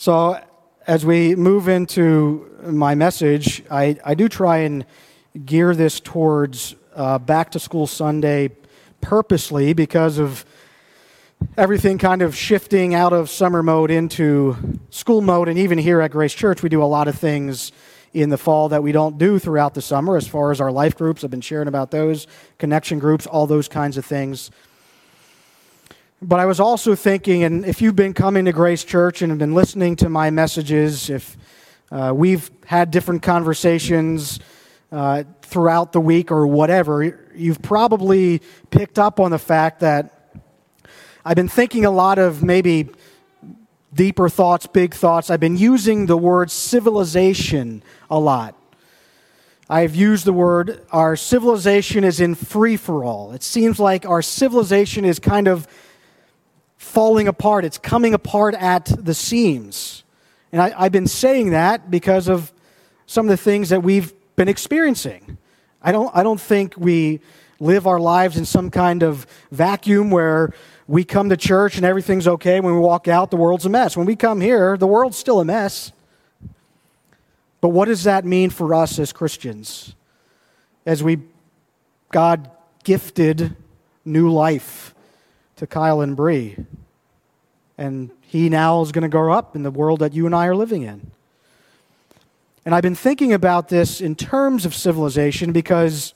So as we move into my message, I do try and gear this towards Back to School Sunday purposely because of everything kind of shifting out of summer mode into school mode. And even here at Grace Church, we do a lot of things in the fall that we don't do throughout the summer as far as our life groups. I've been sharing about those, connection groups, all those kinds of things. But I was also thinking, and if you've been coming to Grace Church and have been listening to my messages, if we've had different conversations throughout the week or whatever, you've probably picked up on the fact that I've been thinking a lot of maybe deeper thoughts, big thoughts. I've been using the word civilization a lot. I've used the word, our civilization is in free-for-all. It seems like our civilization is kind of falling apart. It's coming apart at the seams. And I've been saying that because of some of the things that we've been experiencing. I don't think we live our lives in some kind of vacuum where we come to church and everything's okay. When we walk out, the world's a mess. When we come here, the world's still a mess. But what does that mean for us as Christians? As God gifted new life to Kyle and Bree. And he now is going to grow up in the world that you and I are living in. And I've been thinking about this in terms of civilization because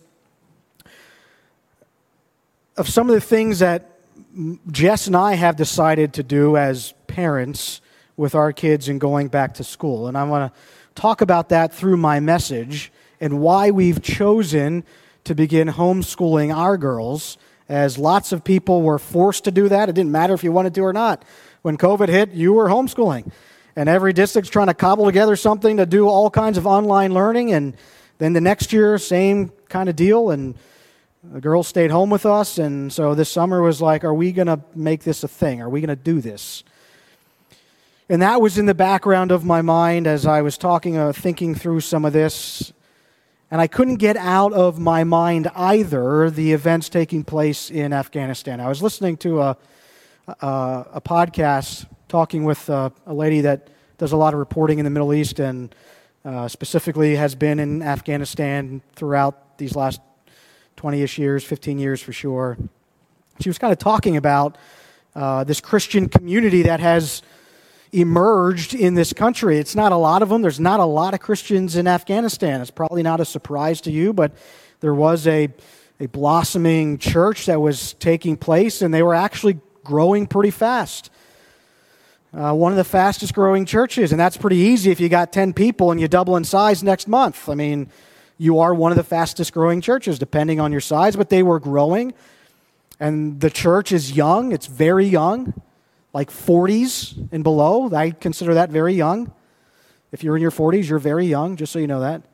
of some of the things that Jess and I have decided to do as parents with our kids and going back to school. And I want to talk about that through my message and why we've chosen to begin homeschooling our girls, as lots of people were forced to do that. It didn't matter if you wanted to or not. When COVID hit, you were homeschooling. And every district's trying to cobble together something to do all kinds of online learning. And then the next year, same kind of deal. And the girls stayed home with us. And so this summer was like, are we going to make this a thing? Are we going to do this? And that was in the background of my mind as I was thinking through some of this. And I couldn't get out of my mind either the events taking place in Afghanistan. I was listening to a podcast talking with a lady that does a lot of reporting in the Middle East and specifically has been in Afghanistan throughout these last 20-ish years, 15 years for sure. She was kind of talking about this Christian community that has emerged in this country. It's not a lot of them. There's not a lot of Christians in Afghanistan. It's probably not a surprise to you, but there was a blossoming church that was taking place, and they were actually growing pretty fast. One of the fastest growing churches, and that's pretty easy if you got 10 people and you double in size next month. I mean, you are one of the fastest growing churches, depending on your size, but they were growing, and the church is young. It's very young, like 40s and below. I consider that very young. If you're in your 40s, you're very young, just so you know that.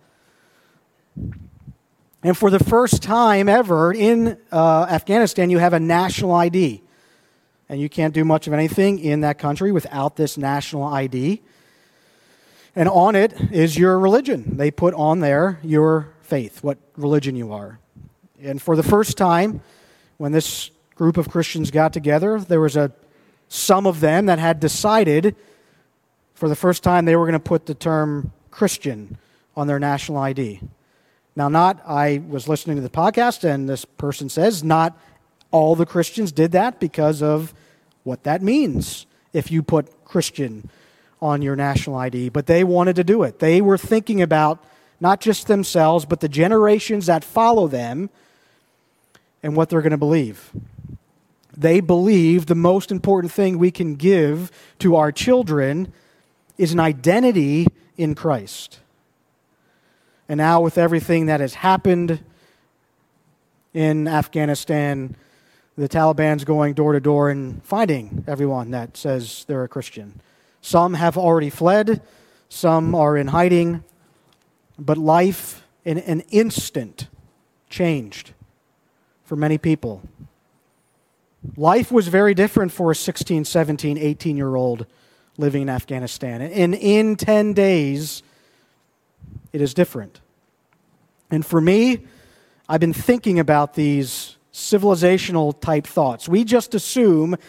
And for the first time ever in Afghanistan, you have a national ID. And you can't do much of anything in that country without this national ID. And on it is your religion. They put on there your faith, what religion you are. And for the first time, when this group of Christians got together, there was some of them that had decided for the first time they were going to put the term Christian on their national ID. Now, I was listening to the podcast, and this person says not all the Christians did that because of what that means if you put Christian on your national ID. But they wanted to do it. They were thinking about not just themselves, but the generations that follow them and what they're going to believe. They believe the most important thing we can give to our children is an identity in Christ. And now with everything that has happened in Afghanistan, the Taliban's going door to door and finding everyone that says they're a Christian. Some have already fled, some are in hiding, but life in an instant changed for many people. Life was very different for a 16, 17, 18-year-old living in Afghanistan. And in 10 days, it is different. And for me, I've been thinking about these civilizational type thoughts. We just assume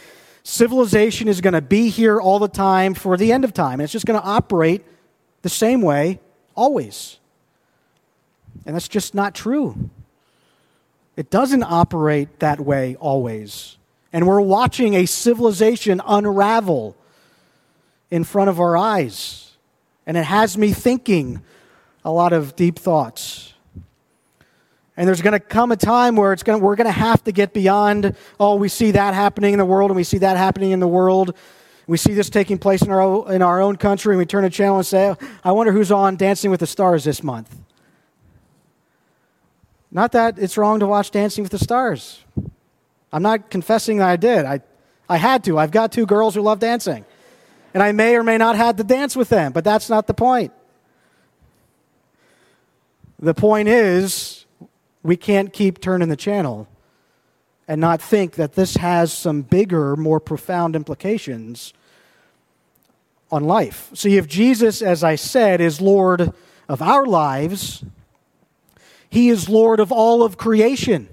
Civilization is going to be here all the time for the end of time. It's just going to operate the same way always. And that's just not true. It doesn't operate that way always. And we're watching a civilization unravel in front of our eyes. And it has me thinking a lot of deep thoughts. And there's going to come a time where we're going to have to get beyond, we see that happening in the world, and we see that happening in the world. We see this taking place in our own country, and we turn a channel and say, I wonder who's on Dancing with the Stars this month. Not that it's wrong to watch Dancing with the Stars. I'm not confessing that I did. I had to. I've got 2 girls who love dancing. And I may or may not have to dance with them, but that's not the point. The point is, we can't keep turning the channel and not think that this has some bigger, more profound implications on life. See, if Jesus, as I said, is Lord of our lives, He is Lord of all of creation.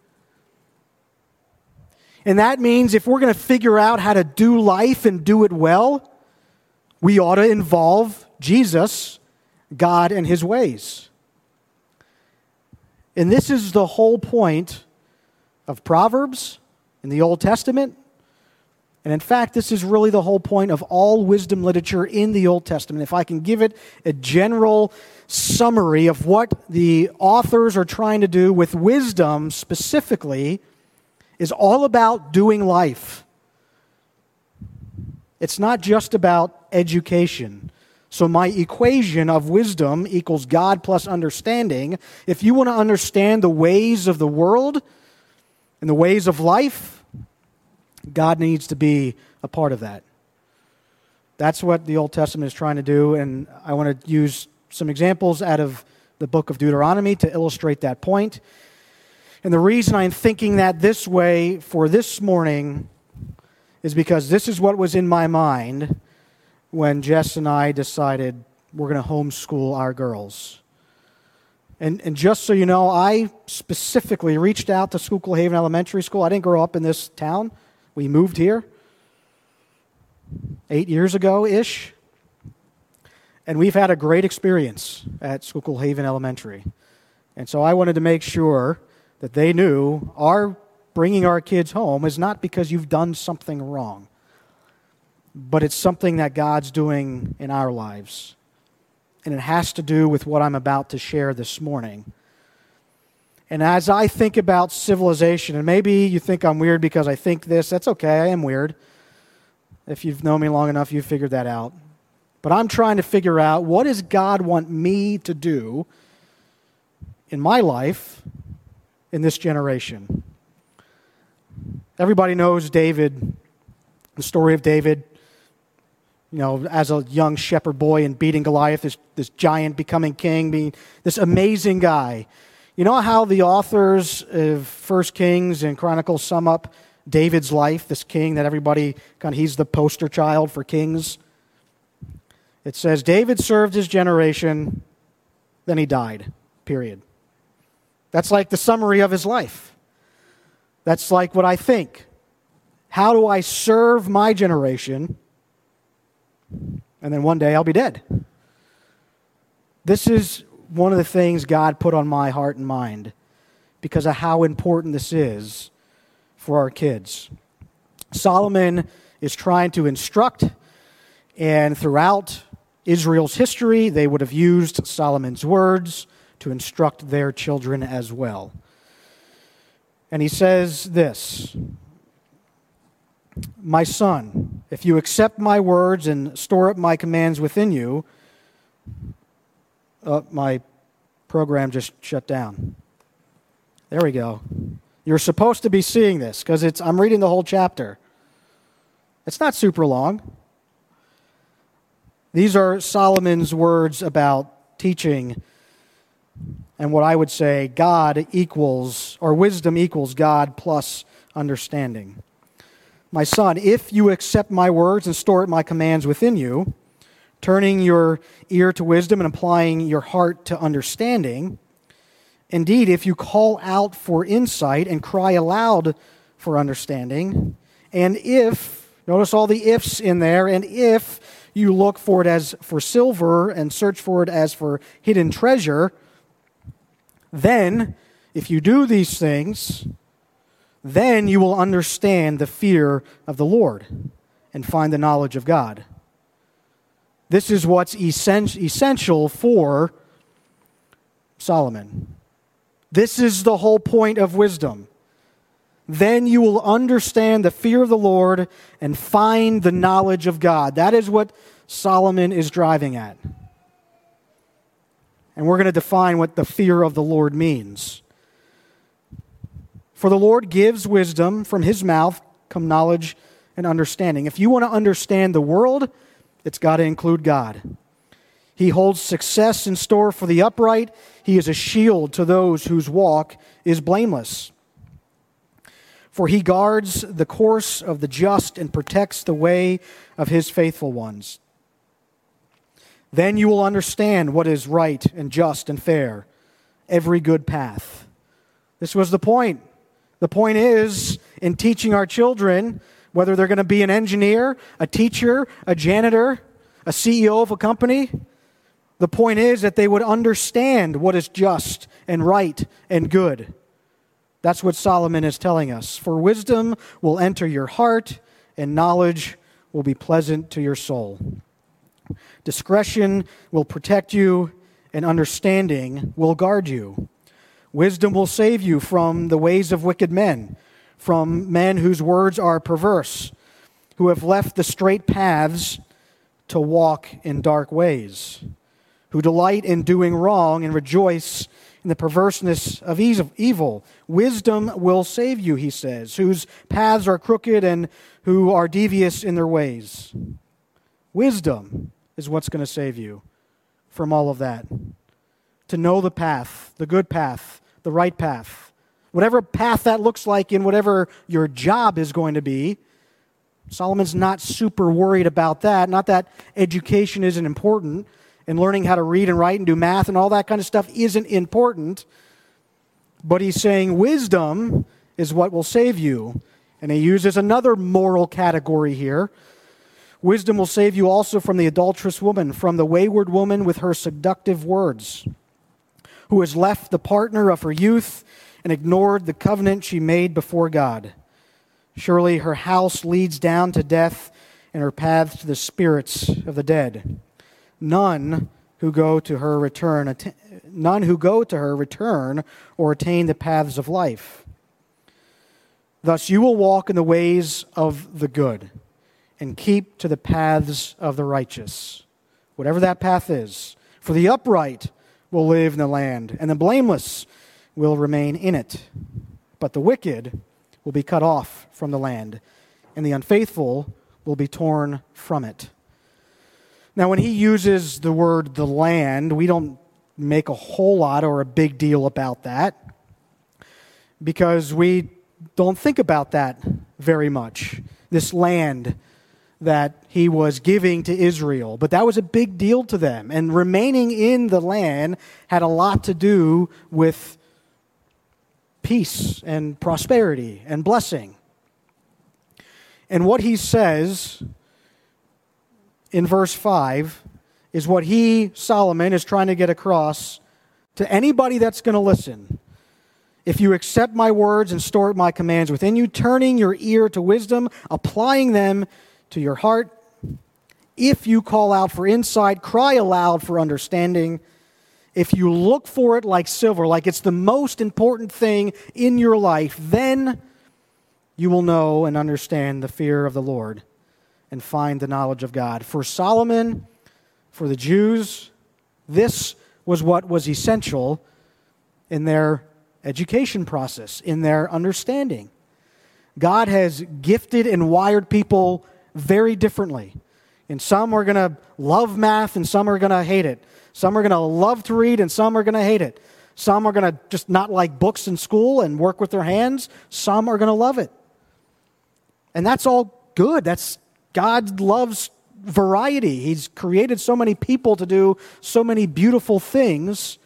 And that means if we're going to figure out how to do life and do it well, we ought to involve Jesus, God, and His ways. And this is the whole point of Proverbs in the Old Testament. And in fact, this is really the whole point of all wisdom literature in the Old Testament. If I can give it a general summary of what the authors are trying to do with wisdom specifically, is all about doing life. It's not just about education. So my equation of wisdom equals God plus understanding. If you want to understand the ways of the world and the ways of life, God needs to be a part of that. That's what the Old Testament is trying to do, and I want to use some examples out of the book of Deuteronomy to illustrate that point. And the reason I'm thinking that this way for this morning is because this is what was in my mind when Jess and I decided we're going to homeschool our girls. And just so you know, I specifically reached out to Schuylkill Haven Elementary School. I didn't grow up in this town. We moved here 8 years ago-ish. And we've had a great experience at Schuylkill Haven Elementary. And so I wanted to make sure that they knew bringing our kids home is not because you've done something wrong, but it's something that God's doing in our lives. And it has to do with what I'm about to share this morning. And as I think about civilization, and maybe you think I'm weird because I think this, that's okay, I am weird. If you've known me long enough, you've figured that out. But I'm trying to figure out, what does God want me to do in my life in this generation? Everybody knows David, the story of David. You know, as a young shepherd boy and beating Goliath, this giant becoming king, being this amazing guy. You know how the authors of 1 Kings and Chronicles sum up David's life, this king that everybody, he's the poster child for kings? It says, David served his generation, then he died, period. That's like the summary of his life. That's like what I think. How do I serve my generation? And then one day I'll be dead. This is one of the things God put on my heart and mind because of how important this is for our kids. Solomon is trying to instruct, and throughout Israel's history, they would have used Solomon's words to instruct their children as well. And he says this, "My son, if you accept my words and store up my commands within you," my program just shut down. There we go. You're supposed to be seeing this because I'm reading the whole chapter. It's not super long. These are Solomon's words about teaching, and what I would say wisdom equals God plus understanding. "My son, if you accept my words and store my commands within you, turning your ear to wisdom and applying your heart to understanding, indeed, if you call out for insight and cry aloud for understanding, and if Notice all the ifs in there. And if you look for it as for silver and search for it as for hidden treasure, then, if you do these things, then you will understand the fear of the Lord and find the knowledge of God. This is what's essential for Solomon. This is the whole point of wisdom. Then you will understand the fear of the Lord and find the knowledge of God. That is what Solomon is driving at. And we're going to define what the fear of the Lord means. For the Lord gives wisdom, from his mouth come knowledge and understanding. If you want to understand the world, it's got to include God. He holds success in store for the upright. He is a shield to those whose walk is blameless. For he guards the course of the just and protects the way of his faithful ones. Then you will understand what is right and just and fair, every good path. This was the point. The point is, in teaching our children, whether they're going to be an engineer, a teacher, a janitor, a CEO of a company, the point is that they would understand what is just and right and good. That's what Solomon is telling us. For wisdom will enter your heart, and knowledge will be pleasant to your soul. Discretion will protect you, and understanding will guard you. Wisdom will save you from the ways of wicked men, from men whose words are perverse, who have left the straight paths to walk in dark ways, who delight in doing wrong and rejoice in the perverseness of evil. Wisdom will save you, he says, whose paths are crooked and who are devious in their ways. Wisdom is what's going to save you from all of that. To know the path, the good path, the right path. Whatever path that looks like in whatever your job is going to be, Solomon's not super worried about that. Not that education isn't important and learning how to read and write and do math and all that kind of stuff isn't important. But he's saying wisdom is what will save you. And he uses another moral category here. Wisdom will save you also from the adulterous woman, from the wayward woman with her seductive words, who has left the partner of her youth and ignored the covenant she made before God. Surely her house leads down to death, and her paths to the spirits of the dead. None who go to her return or attain the paths of life. Thus you will walk in the ways of the good and keep to the paths of the righteous, whatever that path is. For the upright will live in the land, and the blameless will remain in it. But the wicked will be cut off from the land, and the unfaithful will be torn from it. Now, when he uses the word the land, we don't make a whole lot or a big deal about that because we don't think about that very much, this land that he was giving to Israel. But that was a big deal to them, and remaining in the land had a lot to do with peace and prosperity and blessing. And what he says in verse 5 is what Solomon, is trying to get across to anybody that's going to listen. If you accept my words and store my commands within you, turning your ear to wisdom, applying them to your heart, if you call out for insight, cry aloud for understanding, if you look for it like silver, like it's the most important thing in your life, then you will know and understand the fear of the Lord and find the knowledge of God. For Solomon, for the Jews, this was what was essential in their education process, in their understanding. God has gifted and wired people very differently. And some are going to love math and some are going to hate it. Some are going to love to read and some are going to hate it. Some are going to just not like books in school and work with their hands. Some are going to love it. And that's all good. God loves variety. He's created so many people to do so many beautiful things.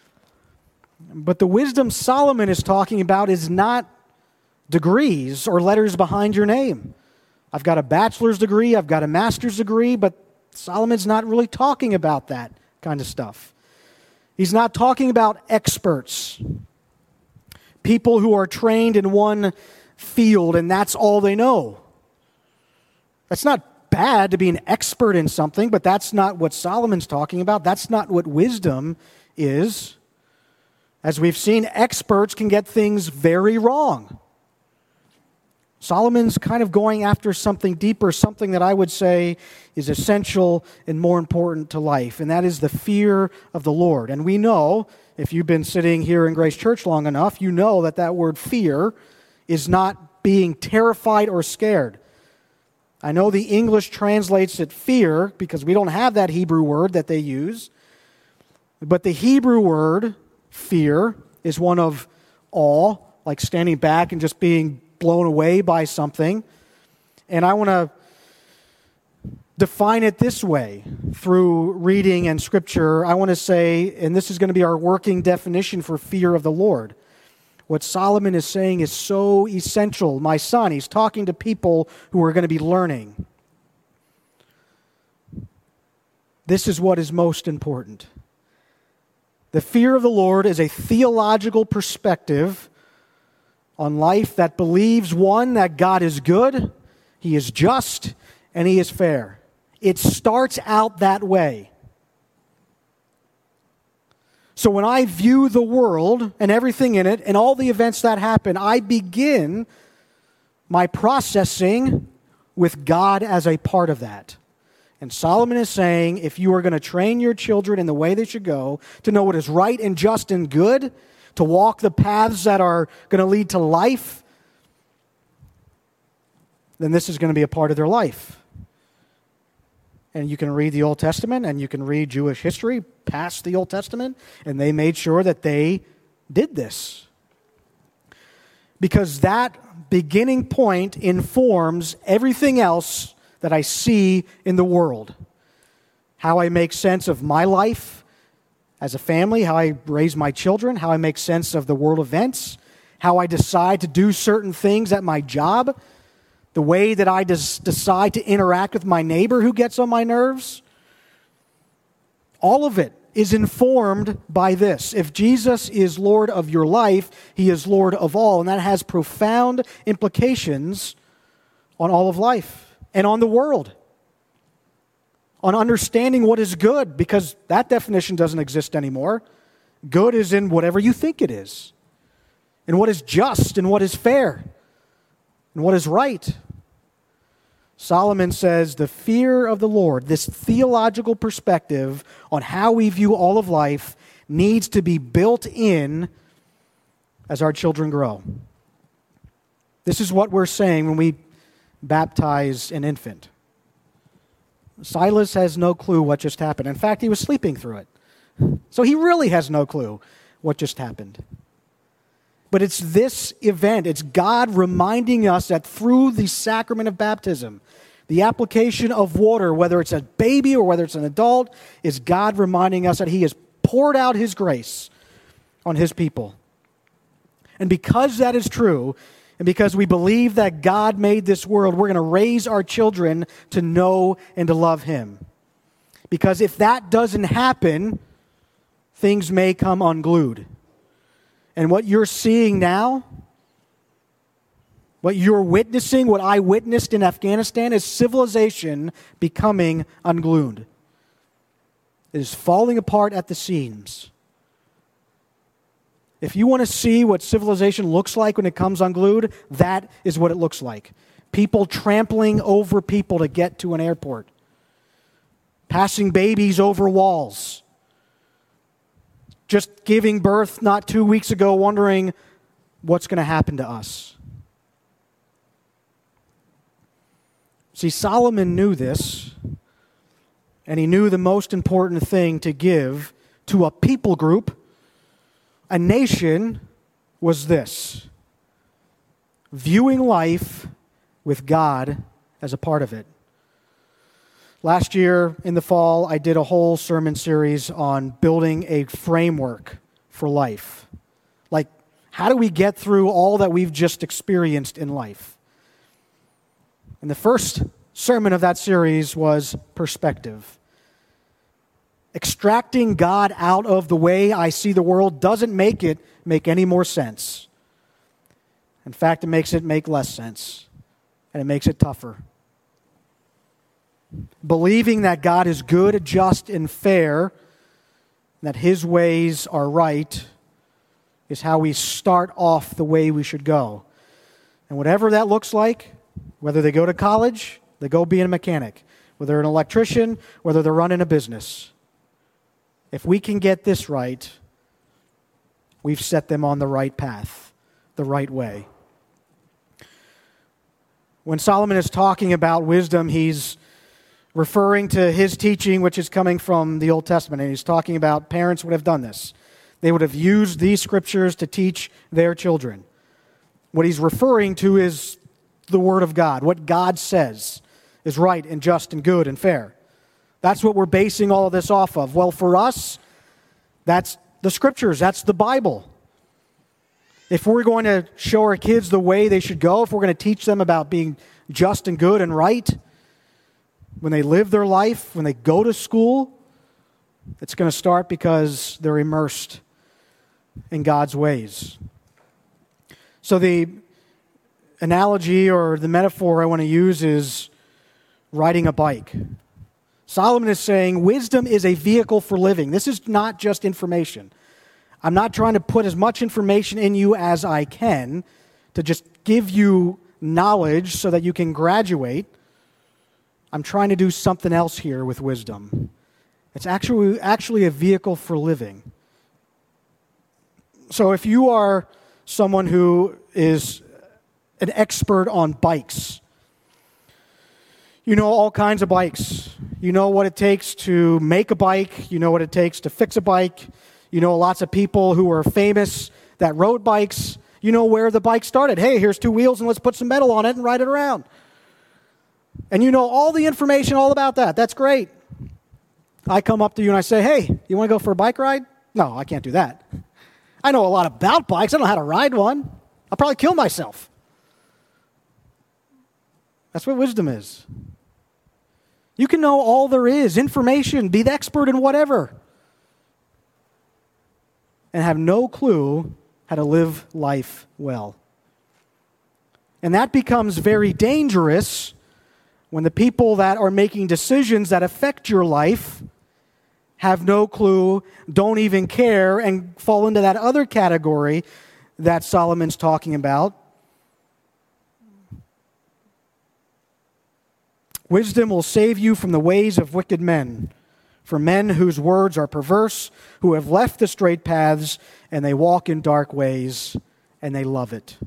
But the wisdom Solomon is talking about is not degrees or letters behind your name. I've got a bachelor's degree, I've got a master's degree, but Solomon's not really talking about that kind of stuff. He's not talking about experts, people who are trained in one field and that's all they know. That's not bad to be an expert in something, but that's not what Solomon's talking about. That's not what wisdom is. As we've seen, experts can get things very wrong. Solomon's kind of going after something deeper, something that I would say is essential and more important to life, and that is the fear of the Lord. And we know, if you've been sitting here in Grace Church long enough, you know that that word fear is not being terrified or scared. I know the English translates it fear because we don't have that Hebrew word that they use, but the Hebrew word fear is one of awe, like standing back and just being blown away by something. And I want to define it this way through reading and scripture. I want to say, and this is going to be our working definition for fear of the Lord. What Solomon is saying is so essential. My son, he's talking to people who are going to be learning. This is what is most important. The fear of the Lord is a theological perspective on life that believes, one, that God is good, He is just, and He is fair. It starts out that way. So when I view the world and everything in it and all the events that happen, I begin my processing with God as a part of that. And Solomon is saying, if you are going to train your children in the way they should go, to know what is right and just and good, to walk the paths that are going to lead to life, then this is going to be a part of their life. And you can read the Old Testament and you can read Jewish history past the Old Testament, and they made sure that they did this. Because that beginning point informs everything else that I see in the world. How I make sense of my life as a family, how I raise my children, how I make sense of the world events, how I decide to do certain things at my job, the way that I decide to interact with my neighbor who gets on my nerves. All of it is informed by this. If Jesus is Lord of your life, He is Lord of all, and that has profound implications on all of life and on the world, on understanding what is good, because that definition doesn't exist anymore. Good is in whatever you think it is, and what is just, and what is fair, and what is right. Solomon says the fear of the Lord, this theological perspective on how we view all of life, needs to be built in as our children grow. This is what we're saying when we baptize an infant. Silas has no clue what just happened. In fact, he was sleeping through it. So he really has no clue what just happened. But it's this event, it's God reminding us that through the sacrament of baptism, the application of water, whether it's a baby or whether it's an adult, is God reminding us that He has poured out His grace on His people. And because that is true, and because we believe that God made this world, we're going to raise our children to know and to love Him. Because if that doesn't happen, things may come unglued. And what you're seeing now, what you're witnessing, what I witnessed in Afghanistan, is civilization becoming unglued. It is falling apart at the seams. If you want to see what civilization looks like when it comes unglued, that is what it looks like. People trampling over people to get to an airport. Passing babies over walls. Just giving birth not 2 weeks ago, wondering what's going to happen to us. See, Solomon knew this, and he knew the most important thing to give to a people group, a nation, was this: viewing life with God as a part of it. Last year in the fall, I did a whole sermon series on building a framework for life. Like, how do we get through all that we've just experienced in life? And the first sermon of that series was perspective. Extracting God out of the way I see the world doesn't make it make any more sense. In fact, it makes it make less sense, and it makes it tougher. Believing that God is good, just, and fair, that His ways are right, is how we start off the way we should go. And whatever that looks like, whether they go to college, they go be a mechanic, whether they're an electrician, whether they're running a business, if we can get this right, we've set them on the right path, the right way. When Solomon is talking about wisdom, he's referring to his teaching, which is coming from the Old Testament, and he's talking about parents would have done this. They would have used these scriptures to teach their children. What he's referring to is the Word of God. What God says is right and just and good and fair. That's what we're basing all of this off of. Well, for us, that's the scriptures. That's the Bible. If we're going to show our kids the way they should go, if we're going to teach them about being just and good and right, when they live their life, when they go to school, it's going to start because they're immersed in God's ways. So the analogy or the metaphor I want to use is riding a bike. Solomon is saying wisdom is a vehicle for living. This is not just information. I'm not trying to put as much information in you as I can to just give you knowledge so that you can graduate. I'm trying to do something else here with wisdom. It's actually a vehicle for living. So if you are someone who is an expert on bikes, you know all kinds of bikes. You know what it takes to make a bike. You know what it takes to fix a bike. You know lots of people who are famous that rode bikes. You know where the bike started. Hey, here's two wheels and let's put some metal on it and ride it around. And you know all the information all about that. That's great. I come up to you and I say, hey, you want to go for a bike ride? No, I can't do that. I know a lot about bikes. I don't know how to ride one. I'll probably kill myself. That's what wisdom is. You can know all there is, information, be the expert in whatever, and have no clue how to live life well. And that becomes very dangerous when the people that are making decisions that affect your life have no clue, don't even care, and fall into that other category that Solomon's talking about. Wisdom will save you from the ways of wicked men, from men whose words are perverse, who have left the straight paths, and they walk in dark ways, and they love it.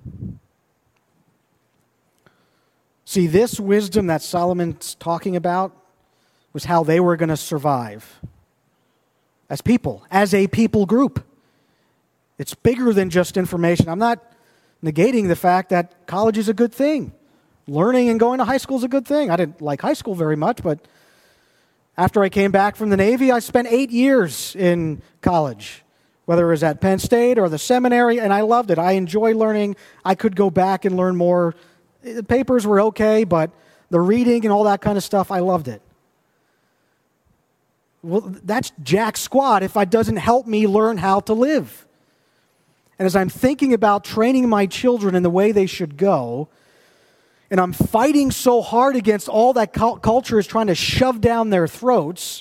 See, this wisdom that Solomon's talking about was how they were going to survive as people, as a people group. It's bigger than just information. I'm not negating the fact that college is a good thing. Learning and going to high school is a good thing. I didn't like high school very much, but after I came back from the Navy, I spent 8 years in college, whether it was at Penn State or the seminary, and I loved it. I enjoyed learning. I could go back and learn more. The papers were okay, but the reading and all that kind of stuff, I loved it. Well, that's jack squat if it doesn't help me learn how to live. And as I'm thinking about training my children in the way they should go, and I'm fighting so hard against all that culture is trying to shove down their throats,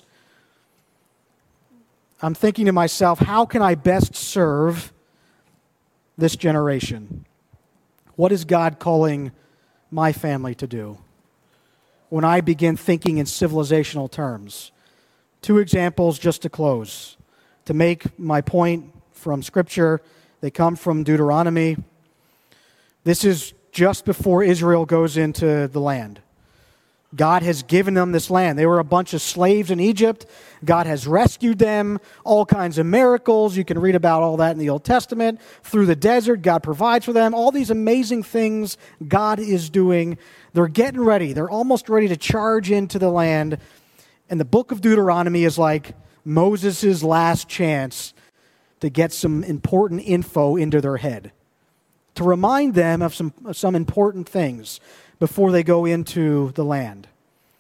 I'm thinking to myself, how can I best serve this generation? What is God calling my family to do when I begin thinking in civilizational terms? 2 examples just to close. To make my point from Scripture, they come from Deuteronomy. This is just before Israel goes into the land. God has given them this land. They were a bunch of slaves in Egypt. God has rescued them, all kinds of miracles. You can read about all that in the Old Testament. Through the desert, God provides for them. All these amazing things God is doing. They're getting ready. They're almost ready to charge into the land. And the book of Deuteronomy is like Moses' last chance to get some important info into their head, to remind them of some important things. before they go into the land.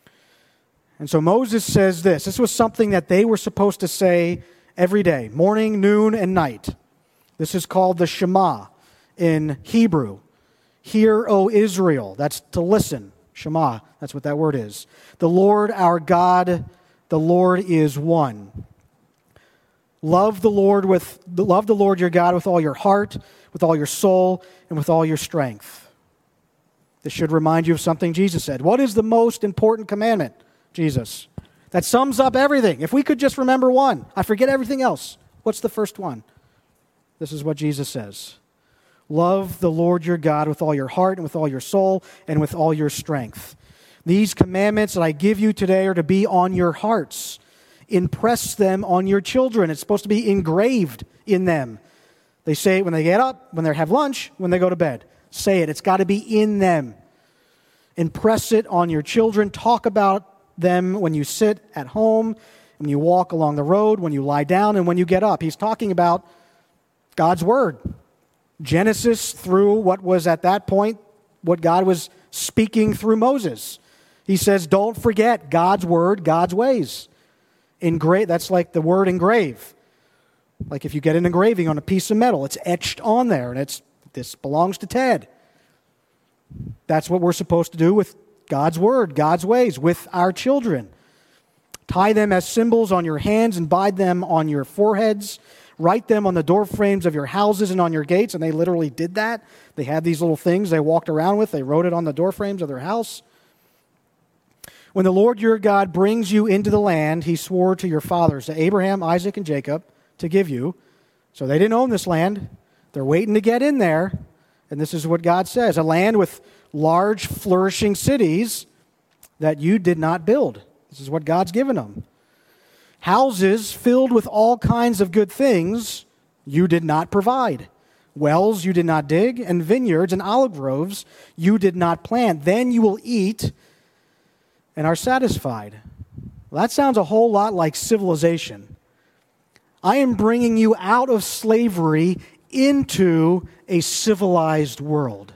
And so Moses says this. This was something that they were supposed to say every day, morning, noon, and night. This is called the Shema in Hebrew. Hear, O Israel. That's to listen. Shema, that's what that word is. The Lord our God, the Lord is one. Love the Lord your God with all your heart, with all your soul, and with all your strength. This should remind you of something Jesus said. What is the most important commandment, Jesus? That sums up everything. If we could just remember one, I forget everything else. What's the first one? This is what Jesus says. Love the Lord your God with all your heart and with all your soul and with all your strength. These commandments that I give you today are to be on your hearts. Impress them on your children. It's supposed to be engraved in them. They say it when they get up, when they have lunch, when they go to bed. Say it. It's got to be in them. Impress it on your children. Talk about them when you sit at home, when you walk along the road, when you lie down, and when you get up. He's talking about God's Word. Genesis through what was at that point what God was speaking through Moses. He says, don't forget God's Word, God's ways. That's like the word engrave. Like if you get an engraving on a piece of metal, it's etched on there, and this belongs to Ted. That's what we're supposed to do with God's Word, God's ways, with our children. Tie them as symbols on your hands and bind them on your foreheads. Write them on the door frames of your houses and on your gates. And they literally did that. They had these little things they walked around with. They wrote it on the door frames of their house. When the Lord your God brings you into the land he swore to your fathers, to Abraham, Isaac, and Jacob, to give you. So they didn't own this land. They're waiting to get in there. And this is what God says, a land with large, flourishing cities that you did not build. This is what God's given them. Houses filled with all kinds of good things you did not provide. Wells you did not dig, and vineyards and olive groves you did not plant. Then you will eat and are satisfied. Well, that sounds a whole lot like civilization. I am bringing you out of slavery into a civilized world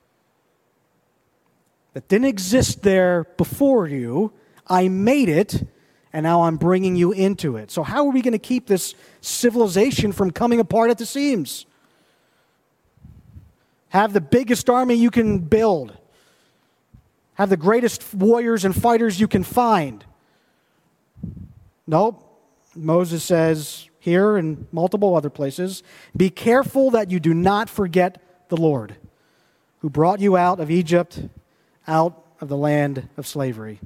that didn't exist there before you. I made it, and now I'm bringing you into it. So how are we going to keep this civilization from coming apart at the seams? Have the biggest army you can build. Have the greatest warriors and fighters you can find. Nope. Moses says here and multiple other places, be careful that you do not forget the Lord who brought you out of Egypt, out of the land of slavery.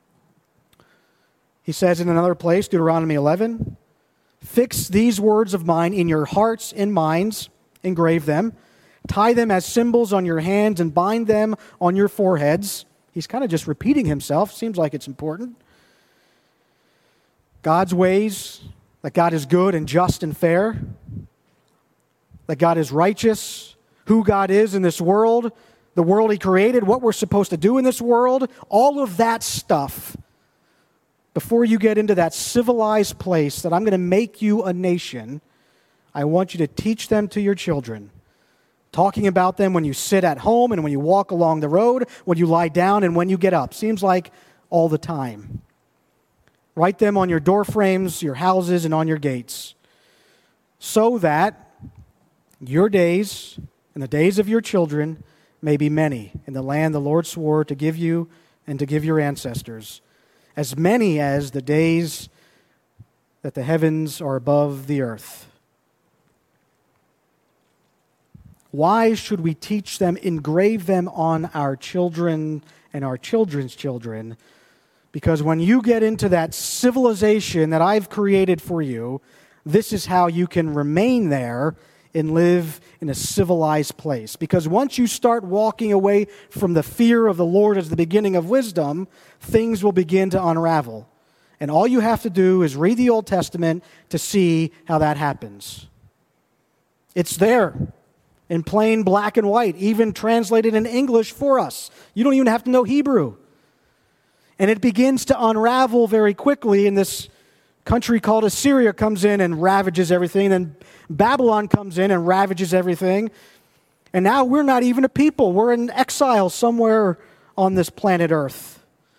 He says in another place, Deuteronomy 11, fix these words of mine in your hearts and minds, engrave them, tie them as symbols on your hands and bind them on your foreheads. He's kind of just repeating himself. Seems like it's important. God's ways, that God is good and just and fair, that God is righteous, who God is in this world, the world he created, what we're supposed to do in this world, all of that stuff. Before you get into that civilized place that I'm going to make you a nation, I want you to teach them to your children. Talking about them when you sit at home and when you walk along the road, when you lie down and when you get up. Seems like all the time. Write them on your door frames, your houses, and on your gates, so that your days and the days of your children may be many in the land the Lord swore to give you and to give your ancestors, as many as the days that the heavens are above the earth. Why should we teach them, engrave them on our children and our children's children? Because when you get into that civilization that I've created for you, this is how you can remain there and live in a civilized place. Because once you start walking away from the fear of the Lord as the beginning of wisdom, things will begin to unravel. And all you have to do is read the Old Testament to see how that happens. It's there in plain black and white, even translated in English for us. You don't even have to know Hebrew. And it begins to unravel very quickly, and this country called Assyria comes in and ravages everything, and then Babylon comes in and ravages everything. And now we're not even a people. We're in exile somewhere on this planet Earth.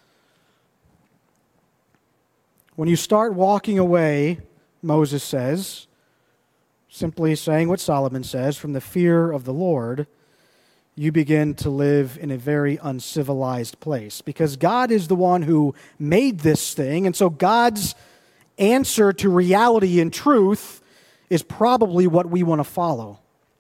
When you start walking away, Moses says, simply saying what Solomon says, from the fear of the Lord, you begin to live in a very uncivilized place. Because God is the one who made this thing, and so God's answer to reality and truth is probably what we want to follow.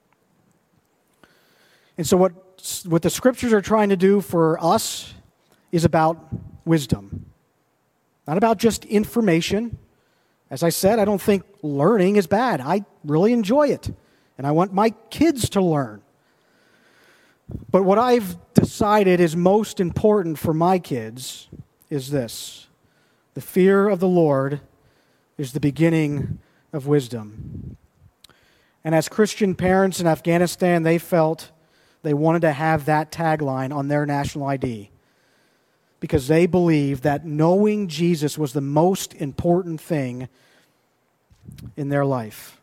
And so what the Scriptures are trying to do for us is about wisdom. Not about just information. As I said, I don't think learning is bad. I really enjoy it. And I want my kids to learn. But what I've decided is most important for my kids is this. The fear of the Lord is the beginning of wisdom. And as Christian parents in Afghanistan, they felt they wanted to have that tagline on their national ID because they believed that knowing Jesus was the most important thing in their life.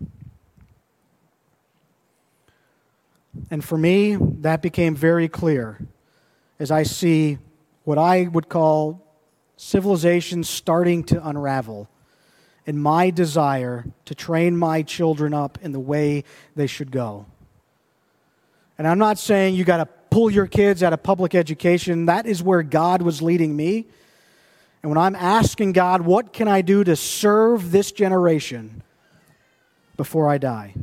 And for me, that became very clear as I see what I would call civilization starting to unravel in my desire to train my children up in the way they should go. And I'm not saying you got to pull your kids out of public education. That is where God was leading me. And when I'm asking God, what can I do to serve this generation before I die?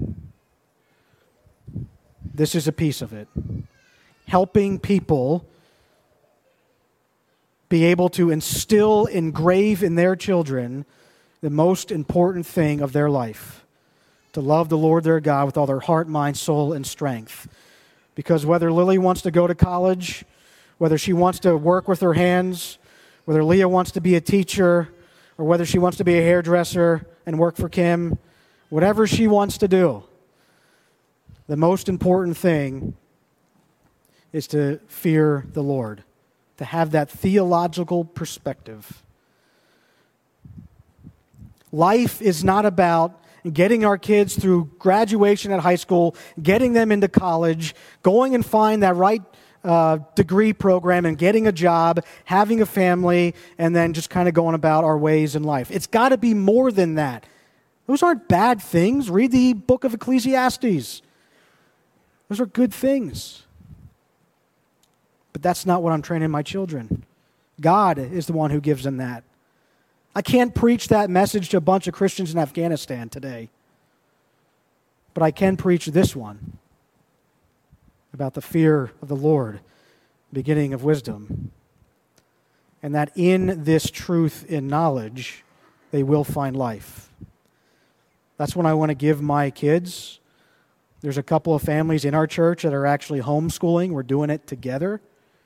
This is a piece of it. Helping people be able to engrave in their children the most important thing of their life. To love the Lord their God with all their heart, mind, soul, and strength. Because whether Lily wants to go to college, whether she wants to work with her hands, whether Leah wants to be a teacher, or whether she wants to be a hairdresser and work for Kim, whatever she wants to do, the most important thing is to fear the Lord, to have that theological perspective. Life is not about getting our kids through graduation at high school, getting them into college, going and find that right degree program and getting a job, having a family, and then just kind of going about our ways in life. It's got to be more than that. Those aren't bad things. Read the book of Ecclesiastes. Those are good things. But that's not what I'm training my children. God is the one who gives them that. I can't preach that message to a bunch of Christians in Afghanistan today. But I can preach this one about the fear of the Lord, beginning of wisdom. And that in this truth and knowledge, they will find life. That's what I want to give my kids. There's a couple of families in our church that are actually homeschooling. We're doing it together.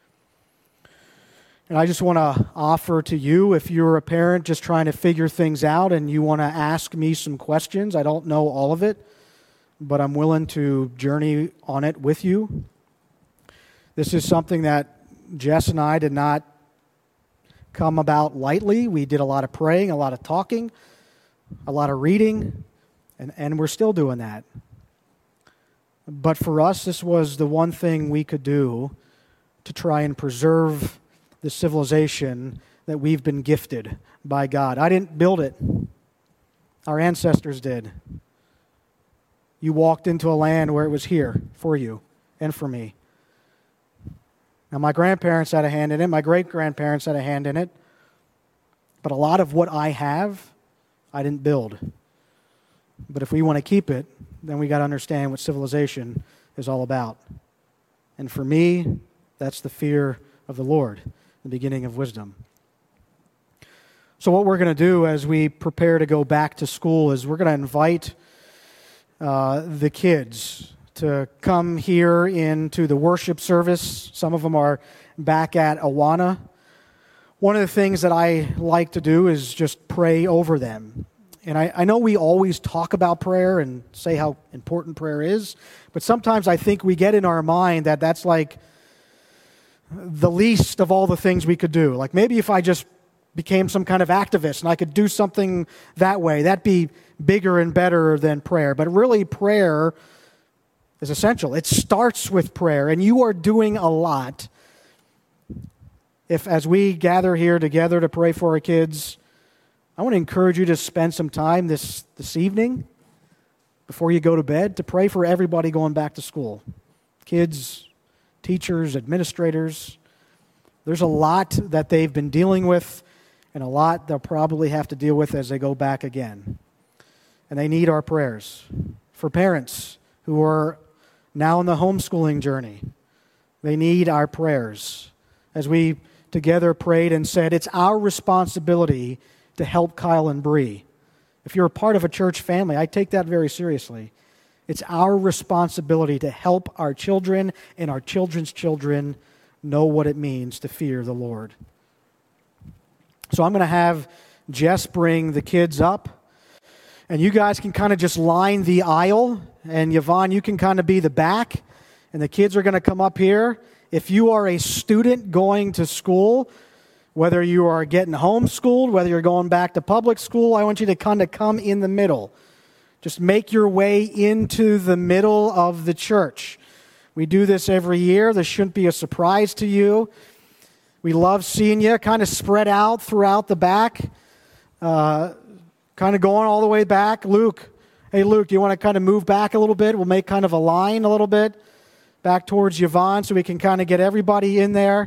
And I just want to offer to you, if you're a parent just trying to figure things out and you want to ask me some questions, I don't know all of it, but I'm willing to journey on it with you. This is something that Jess and I did not come about lightly. We did a lot of praying, a lot of talking, a lot of reading, and we're still doing that. But for us, this was the one thing we could do to try and preserve the civilization that we've been gifted by God. I didn't build it. Our ancestors did. You walked into a land where it was here for you and for me. Now, my grandparents had a hand in it. My great-grandparents had a hand in it. But a lot of what I have, I didn't build. But if we want to keep it, then we got to understand what civilization is all about. And for me, that's the fear of the Lord, the beginning of wisdom. So what we're going to do as we prepare to go back to school is we're going to invite the kids to come here into the worship service. Some of them are back at Awana. One of the things that I like to do is just pray over them. And I know we always talk about prayer and say how important prayer is, but sometimes I think we get in our mind that that's like the least of all the things we could do. Like maybe if I just became some kind of activist and I could do something that way, that'd be bigger and better than prayer. But really prayer is essential. It starts with prayer, and you are doing a lot if as we gather here together to pray for our kids, I want to encourage you to spend some time this evening before you go to bed to pray for everybody going back to school. Kids, teachers, administrators. There's a lot that they've been dealing with and a lot they'll probably have to deal with as they go back again. And they need our prayers. For parents who are now on the homeschooling journey, they need our prayers. As we together prayed and said, it's our responsibility to help Kyle and Bree. If you're a part of a church family, I take that very seriously. It's our responsibility to help our children and our children's children know what it means to fear the Lord. So I'm going to have Jess bring the kids up. And you guys can kind of just line the aisle. And Yvonne, you can kind of be the back. And the kids are going to come up here. If you are a student going to school, whether you are getting homeschooled, whether you're going back to public school, I want you to kind of come in the middle. Just make your way into the middle of the church. We do this every year. This shouldn't be a surprise to you. We love seeing you kind of spread out throughout the back, kind of going all the way back. Luke, hey Luke, do you want to kind of move back a little bit? We'll make kind of a line a little bit back towards Yvonne so we can kind of get everybody in there.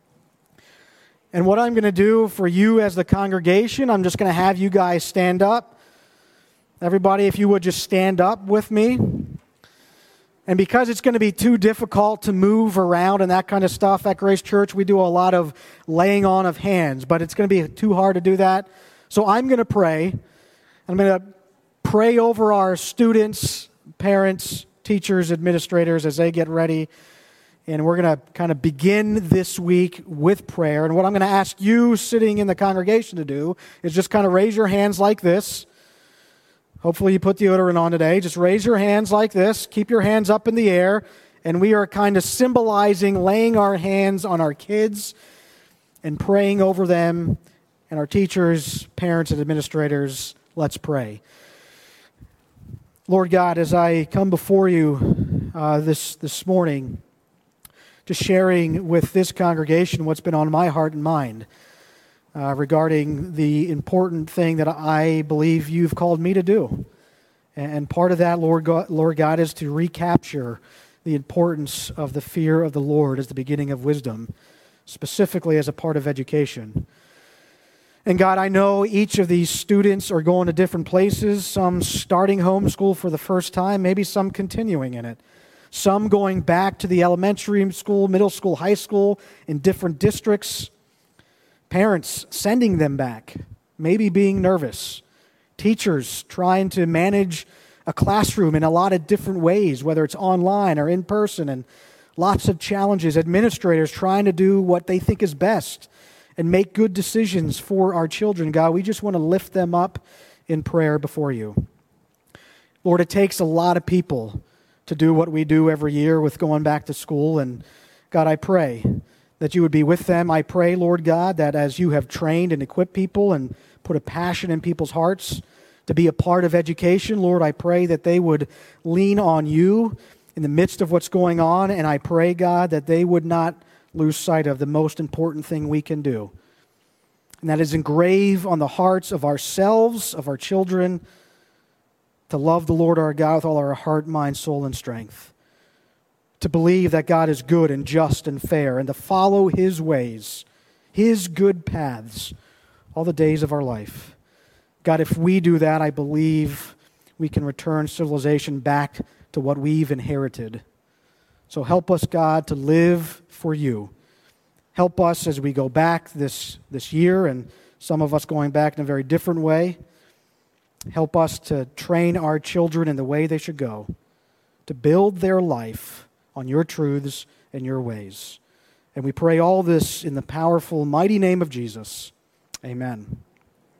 And what I'm going to do for you as the congregation, I'm just going to have you guys stand up. Everybody, if you would just stand up with me. And because it's going to be too difficult to move around and that kind of stuff at Grace Church, we do a lot of laying on of hands, but it's going to be too hard to do that. So I'm going to pray. I'm going to pray over our students, parents, teachers, administrators as they get ready. And we're going to kind of begin this week with prayer. And what I'm going to ask you sitting in the congregation to do is just kind of raise your hands like this. Hopefully you put deodorant on today. Just raise your hands like this. Keep your hands up in the air. And we are kind of symbolizing laying our hands on our kids and praying over them and our teachers, parents, and administrators. Let's pray. Lord God, as I come before you this morning, just sharing with this congregation what's been on my heart and mind regarding the important thing that I believe you've called me to do. And part of that, Lord God, is to recapture the importance of the fear of the Lord as the beginning of wisdom, specifically as a part of education. And God, I know each of these students are going to different places, some starting homeschool for the first time, maybe some continuing in it. Some going back to the elementary school, middle school, high school in different districts. Parents sending them back, maybe being nervous. Teachers trying to manage a classroom in a lot of different ways, whether it's online or in person, and lots of challenges. Administrators trying to do what they think is best and make good decisions for our children. God, we just want to lift them up in prayer before you. Lord, it takes a lot of people to do what we do every year with going back to school. And God, I pray that you would be with them. I pray, Lord God, that as you have trained and equipped people and put a passion in people's hearts to be a part of education, Lord, I pray that they would lean on you in the midst of what's going on. And I pray, God, that they would not lose sight of the most important thing we can do. And that is engrave on the hearts of ourselves, of our children, to love the Lord our God with all our heart, mind, soul, and strength. To believe that God is good and just and fair, and to follow His ways, His good paths, all the days of our life. God, if we do that, I believe we can return civilization back to what we've inherited. So help us, God, to live for you. Help us as we go back this year, and some of us going back in a very different way. Help us to train our children in the way they should go, to build their life on your truths and your ways. And we pray all this in the powerful, mighty name of Jesus. Amen.